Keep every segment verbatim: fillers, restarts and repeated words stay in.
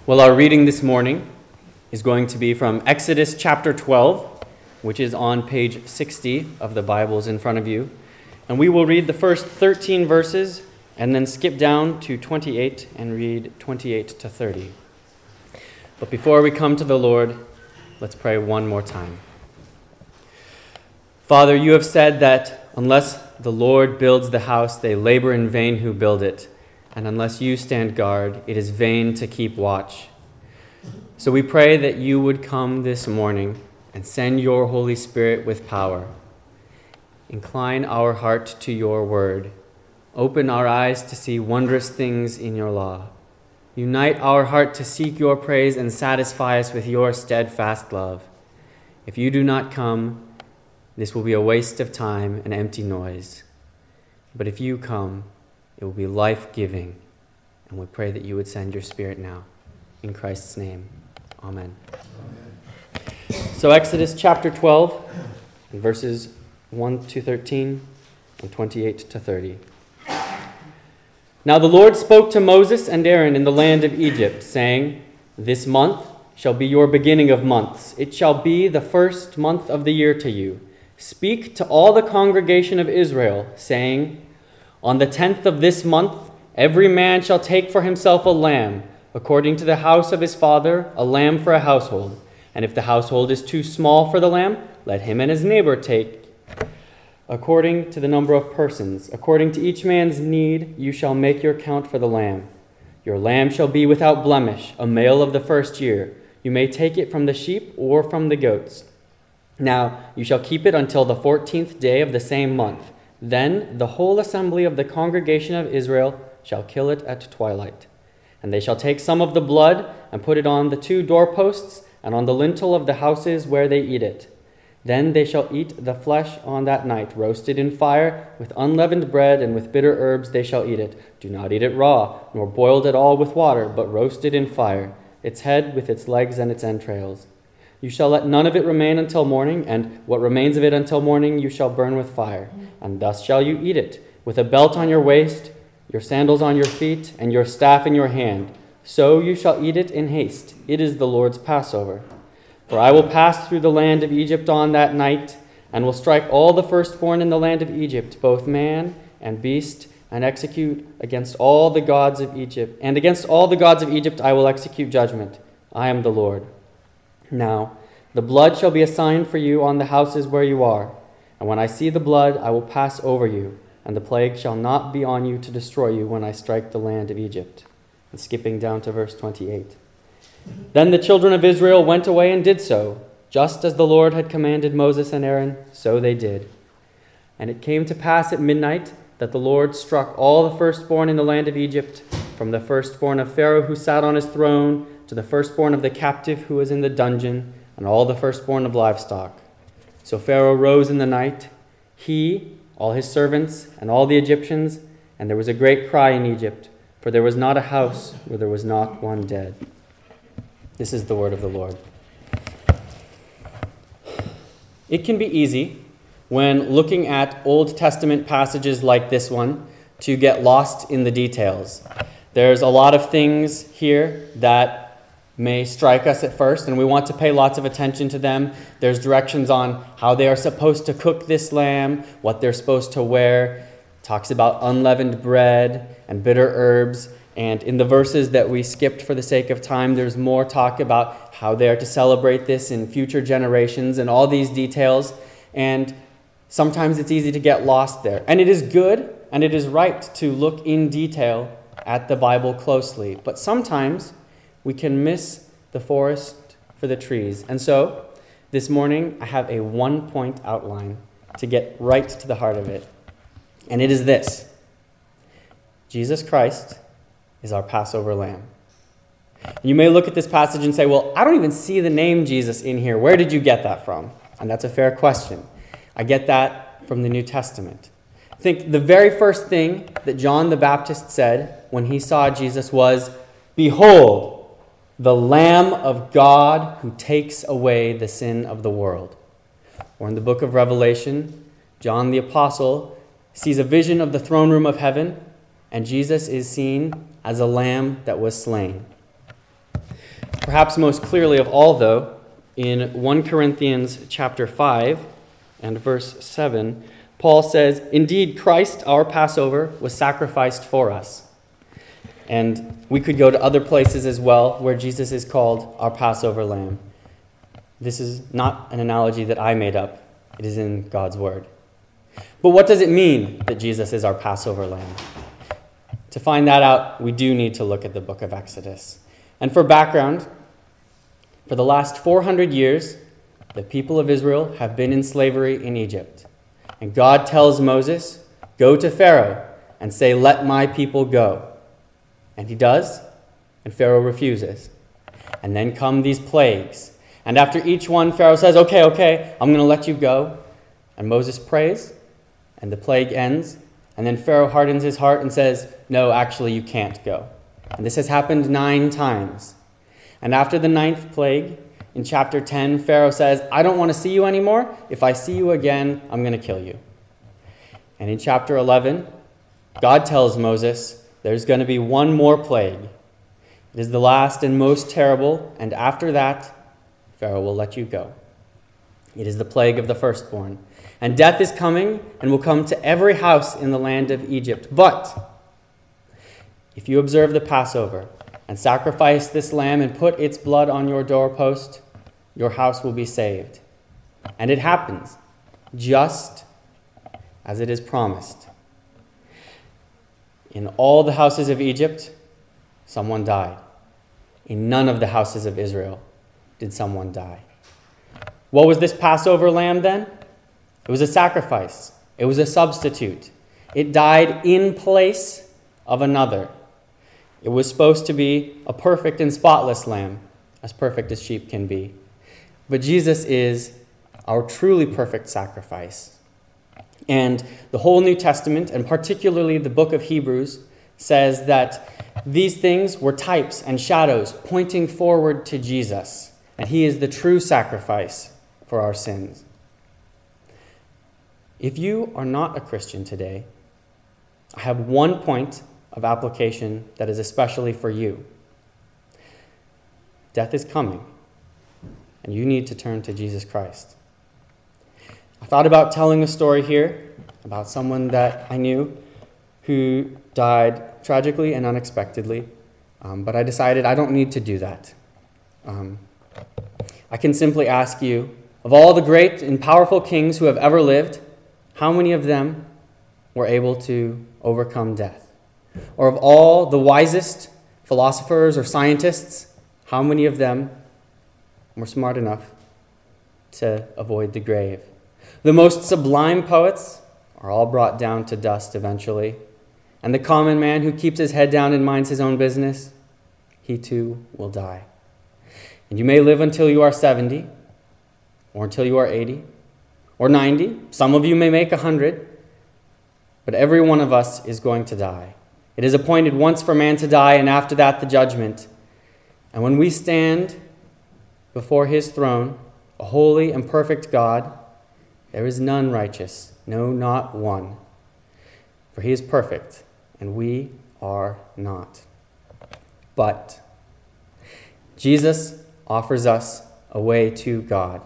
Well, our reading this morning is going to be from Exodus chapter twelve, which is on page sixty of the Bibles in front of you. And we will read the first thirteen verses and then skip down to twenty-eight and read twenty-eight to thirty. But before we come to the Lord, let's pray one more time. Father, you have said that unless the Lord builds the house, they labor in vain who build it. And unless you stand guard, it is vain to keep watch. So we pray that you would come this morning and send your Holy Spirit with power. Incline our heart to your word. Open our eyes to see wondrous things in your law. Unite our heart to seek your praise and satisfy us with your steadfast love. If you do not come, this will be a waste of time and empty noise. But if you come, it will be life-giving, and we pray that you would send your Spirit now. In Christ's name, amen. Amen. So Exodus chapter twelve, verses one to thirteen, and twenty-eight to thirty. Now the Lord spoke to Moses and Aaron in the land of Egypt, saying, This month shall be your beginning of months. It shall be the first month of the year to you. Speak to all the congregation of Israel, saying, On the tenth of this month, every man shall take for himself a lamb, according to the house of his father, a lamb for a household. And if the household is too small for the lamb, let him and his neighbor take, according to the number of persons. According to each man's need, you shall make your count for the lamb. Your lamb shall be without blemish, a male of the first year. You may take it from the sheep or from the goats. Now you shall keep it until the fourteenth day of the same month. Then the whole assembly of the congregation of Israel shall kill it at twilight. And they shall take some of the blood and put it on the two doorposts and on the lintel of the houses where they eat it. Then they shall eat the flesh on that night, roasted in fire, with unleavened bread, and with bitter herbs they shall eat it. Do not eat it raw, nor boiled at all with water, but roasted in fire, its head with its legs and its entrails. You shall let none of it remain until morning, and what remains of it until morning you shall burn with fire. And thus shall you eat it, with a belt on your waist, your sandals on your feet, and your staff in your hand. So you shall eat it in haste. It is the Lord's Passover. For I will pass through the land of Egypt on that night, and will strike all the firstborn in the land of Egypt, both man and beast, and execute against all the gods of Egypt. And against all the gods of Egypt I will execute judgment. I am the Lord. Now the blood shall be a sign for you on the houses where you are. And when I see the blood, I will pass over you, and the plague shall not be on you to destroy you when I strike the land of Egypt. And skipping down to verse twenty-eight. Then the children of Israel went away and did so, just as the Lord had commanded Moses and Aaron, so they did. And it came to pass at midnight that the Lord struck all the firstborn in the land of Egypt, from the firstborn of Pharaoh who sat on his throne, to the firstborn of the captive who was in the dungeon, and all the firstborn of livestock. So Pharaoh rose in the night, he, all his servants, and all the Egyptians, and there was a great cry in Egypt, for there was not a house where there was not one dead. This is the word of the Lord. It can be easy, when looking at Old Testament passages like this one, to get lost in the details. There's a lot of things here that may strike us at first, and we want to pay lots of attention to them. There's directions on how they are supposed to cook this lamb, what they're supposed to wear. It talks about unleavened bread and bitter herbs. And in the verses that we skipped for the sake of time, there's more talk about how they are to celebrate this in future generations and all these details. And sometimes it's easy to get lost there. And it is good and it is right to look in detail at the Bible closely. But sometimes we can miss the forest for the trees. And so this morning I have a one-point outline to get right to the heart of it. And it is this: Jesus Christ is our Passover lamb. You may look at this passage and say, well, I don't even see the name Jesus in here. Where did you get that from? And that's a fair question. I get that from the New Testament. I think the very first thing that John the Baptist said when he saw Jesus was, Behold, the Lamb of God who takes away the sin of the world. Or in the book of Revelation, John the Apostle sees a vision of the throne room of heaven, and Jesus is seen as a lamb that was slain. Perhaps most clearly of all, though, in First Corinthians chapter five and verse seven, Paul says, "Indeed, Christ, our Passover, was sacrificed for us." And we could go to other places as well where Jesus is called our Passover lamb. This is not an analogy that I made up. It is in God's word. But what does it mean that Jesus is our Passover lamb? To find that out, we do need to look at the book of Exodus. And for background, for the last four hundred years, the people of Israel have been in slavery in Egypt. And God tells Moses, "Go to Pharaoh and say, 'Let my people go.'" And he does, and Pharaoh refuses. And then come these plagues. And after each one, Pharaoh says, "Okay, okay, I'm going to let you go." And Moses prays, and the plague ends. And then Pharaoh hardens his heart and says, "No, actually, you can't go." And this has happened nine times. And after the ninth plague, in chapter ten, Pharaoh says, "I don't want to see you anymore. If I see you again, I'm going to kill you." And in chapter eleven, God tells Moses, there's going to be one more plague. It is the last and most terrible, and after that, Pharaoh will let you go. It is the plague of the firstborn. And death is coming and will come to every house in the land of Egypt. But if you observe the Passover and sacrifice this lamb and put its blood on your doorpost, your house will be saved. And it happens just as it is promised. In all the houses of Egypt, someone died. In none of the houses of Israel did someone die. What was this Passover lamb then? It was a sacrifice. It was a substitute. It died in place of another. It was supposed to be a perfect and spotless lamb, as perfect as sheep can be. But Jesus is our truly perfect sacrifice. And the whole New Testament, and particularly the book of Hebrews, says that these things were types and shadows pointing forward to Jesus. And he is the true sacrifice for our sins. If you are not a Christian today, I have one point of application that is especially for you. Death is coming, and you need to turn to Jesus Christ. I thought about telling a story here about someone that I knew who died tragically and unexpectedly, um, but I decided I don't need to do that. Um, I can simply ask you, of all the great and powerful kings who have ever lived, how many of them were able to overcome death? Or of all the wisest philosophers or scientists, how many of them were smart enough to avoid the grave? The most sublime poets are all brought down to dust eventually. And the common man who keeps his head down and minds his own business, he too will die. And you may live until you are seventy, or until you are eighty, or ninety. Some of you may make one hundred. But every one of us is going to die. It is appointed once for man to die, and after that the judgment. And when we stand before his throne, a holy and perfect God, there is none righteous, no, not one. For he is perfect, and we are not. But Jesus offers us a way to God.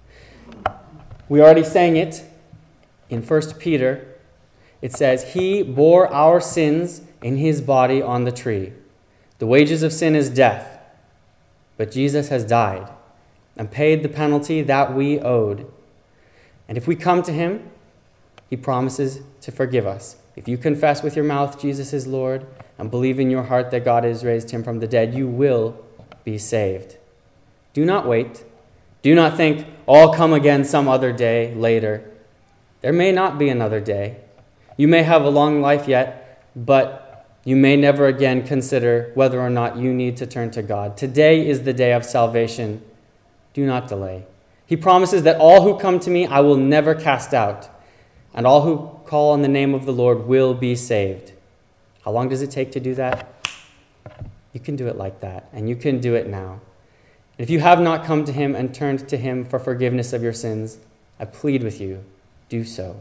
We already sang it in First Peter. It says, "He bore our sins in his body on the tree. The wages of sin is death, but Jesus has died and paid the penalty that we owed. And if we come to him, he promises to forgive us. If you confess with your mouth Jesus is Lord and believe in your heart that God has raised him from the dead, you will be saved." Do not wait. Do not think, "Oh, I'll come again some other day later." There may not be another day. You may have a long life yet, but you may never again consider whether or not you need to turn to God. Today is the day of salvation. Do not delay. He promises that all who come to me I will never cast out, and all who call on the name of the Lord will be saved. How long does it take to do that? You can do it like that, and you can do it now. If you have not come to him and turned to him for forgiveness of your sins, I plead with you, do so.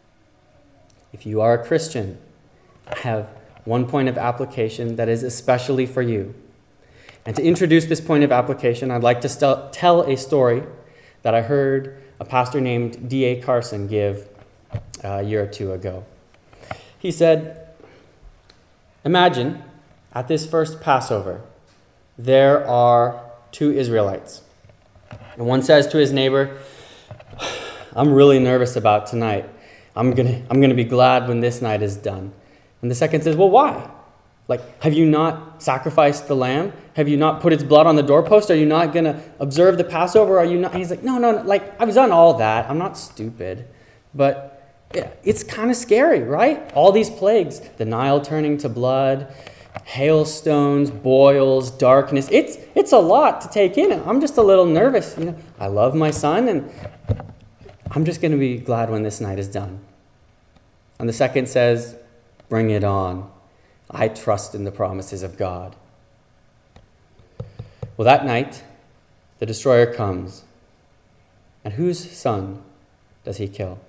If you are a Christian, I have one point of application that is especially for you. And to introduce this point of application, I'd like to st- tell a story that I heard a pastor named D A Carson give a year or two ago. He said, imagine at this first Passover, there are two Israelites. And one says to his neighbor, I'm really nervous about tonight. I'm gonna, I'm gonna be glad when this night is done. And the second says, well, why? Like, have you not sacrificed the lamb? Have you not put its blood on the doorpost? Are you not going to observe the Passover? Are you not? And he's like, no, no, no, like, I've done all that. I'm not stupid. But yeah, it's kind of scary, right? All these plagues, the Nile turning to blood, hailstones, boils, darkness. It's it's a lot to take in. I'm just a little nervous. You know, I love my son, and I'm just going to be glad when this night is done. And the second says, bring it on. I trust in the promises of God. Well, that night, the destroyer comes. And whose son does he kill?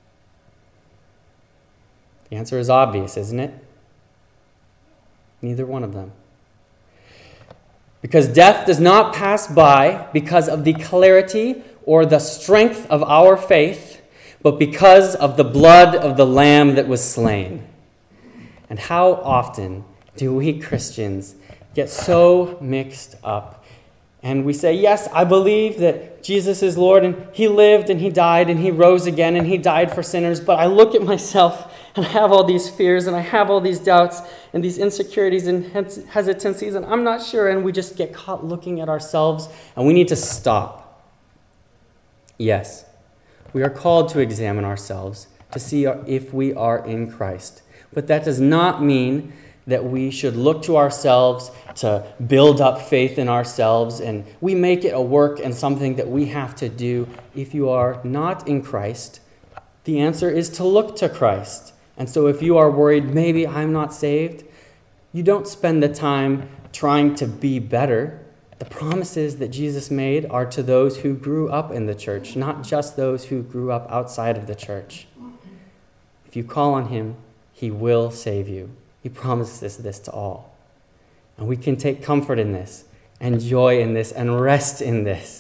The answer is obvious, isn't it? Neither one of them. Because death does not pass by because of the clarity or the strength of our faith, but because of the blood of the Lamb that was slain. And how often do we Christians get so mixed up? And we say, yes, I believe that Jesus is Lord, and he lived, and he died, and he rose again, and he died for sinners. But I look at myself, and I have all these fears, and I have all these doubts, and these insecurities and hesitancies, and I'm not sure. And we just get caught looking at ourselves, and we need to stop. Yes, we are called to examine ourselves to see if we are in Christ. But that does not mean that we should look to ourselves to build up faith in ourselves, and we make it a work and something that we have to do. If you are not in Christ, the answer is to look to Christ. And so if you are worried, maybe I'm not saved, you don't spend the time trying to be better. The promises that Jesus made are to those who grew up in the church, not just those who grew up outside of the church. If you call on him, he will save you. He promises this to all. And we can take comfort in this, and joy in this, and rest in this.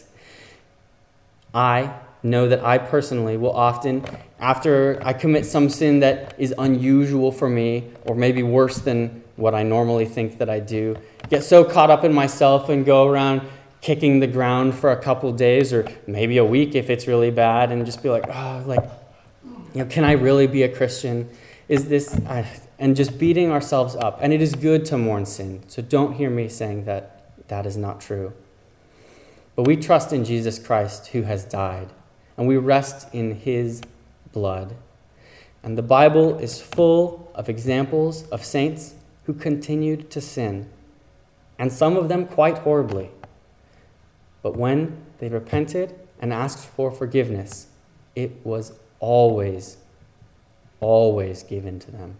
I know that I personally will often, after I commit some sin that is unusual for me, or maybe worse than what I normally think that I do, get so caught up in myself and go around kicking the ground for a couple days, or maybe a week if it's really bad, and just be like, oh, like, you know, can I really be a Christian? Is this, uh, and just beating ourselves up. And it is good to mourn sin. So don't hear me saying that that is not true. But we trust in Jesus Christ who has died. And we rest in his blood. And the Bible is full of examples of saints who continued to sin. And some of them quite horribly. But when they repented and asked for forgiveness, it was always always given to them.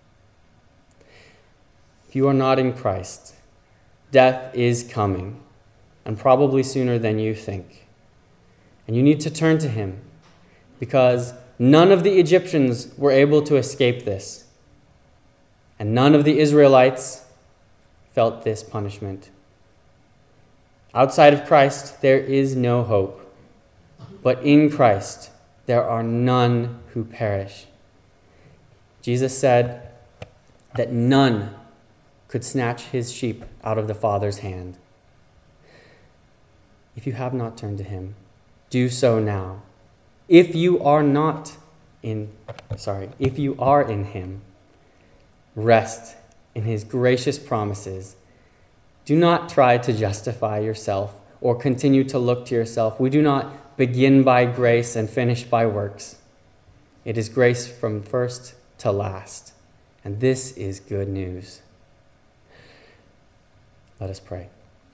If you are not in Christ, death is coming, and probably sooner than you think. And you need to turn to him, because none of the Egyptians were able to escape this, and none of the Israelites felt this punishment. Outside of Christ, there is no hope, but in Christ, there are none who perish. Jesus said that none could snatch his sheep out of the Father's hand. If you have not turned to him, do so now. If you are not in, sorry, if you are in him, rest in his gracious promises. Do not try to justify yourself or continue to look to yourself. We do not begin by grace and finish by works. It is grace from first to last. And this is good news. Let us pray.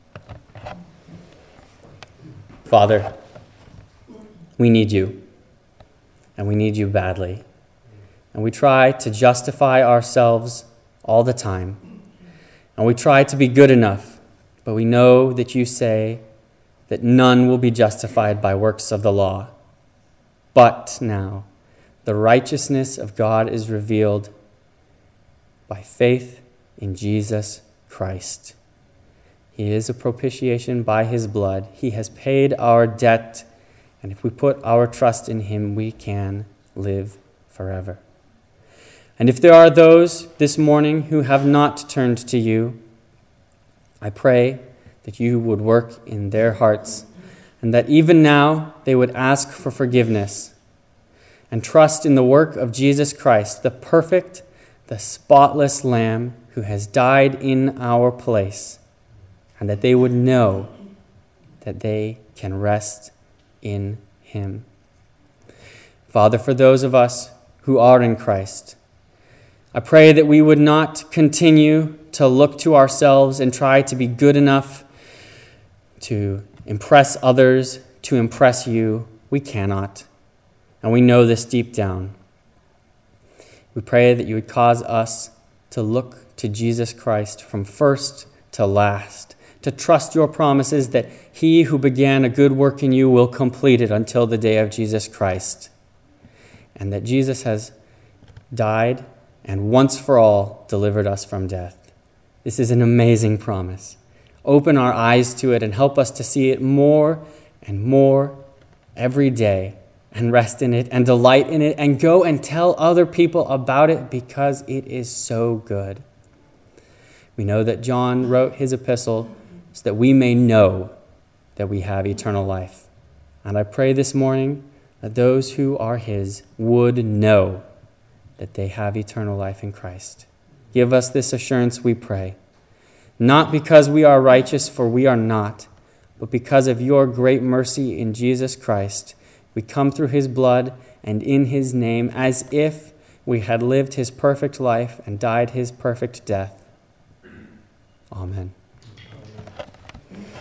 Father, we need you, and we need you badly. And we try to justify ourselves all the time. And we try to be good enough, but we know that you say that none will be justified by works of the law. But now, the righteousness of God is revealed by faith in Jesus Christ. He is a propitiation by his blood. He has paid our debt, and if we put our trust in him, we can live forever. And if there are those this morning who have not turned to you, I pray that you would work in their hearts, and that even now they would ask for forgiveness and trust in the work of Jesus Christ, the perfect, the spotless Lamb who has died in our place, and that they would know that they can rest in him. Father, for those of us who are in Christ, I pray that we would not continue to look to ourselves and try to be good enough to impress others, to impress you. We cannot, and we know this deep down. We pray that you would cause us to look to Jesus Christ from first to last, to trust your promises that he who began a good work in you will complete it until the day of Jesus Christ, and that Jesus has died and once for all delivered us from death. This is an amazing promise. Open our eyes to it and help us to see it more and more every day, and rest in it and delight in it and go and tell other people about it because it is so good. We know that John wrote his epistle so that we may know that we have eternal life. And I pray this morning that those who are his would know that they have eternal life in Christ. Give us this assurance, we pray, not because we are righteous, for we are not, but because of your great mercy in Jesus Christ. We come through his blood and in his name as if we had lived his perfect life and died his perfect death. Amen.